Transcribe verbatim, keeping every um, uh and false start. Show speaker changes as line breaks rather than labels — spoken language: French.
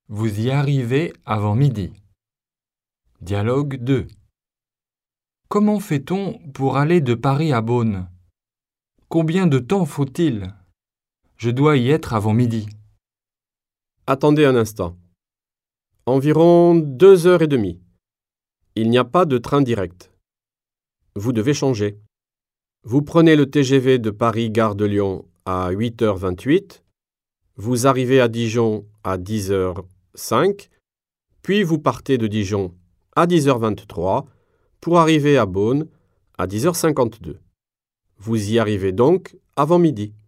Vous y arrivez avant midi. Dialogue deux. Comment fait-on pour aller de Paris à Beaune? Combien de temps faut-il? Je dois y être avant midi.
Attendez un instant. Environ deux heures et demie. Il n'y a pas de train direct. Vous devez changer. Vous prenez le T G V de Paris-Gare de Lyon à huit heures vingt-huit, vous arrivez à Dijon à dix heures cinq, puis vous partez de Dijon à dix heures vingt-trois pour arriver à Beaune à dix heures cinquante-deux. Vous y arrivez donc avant midi.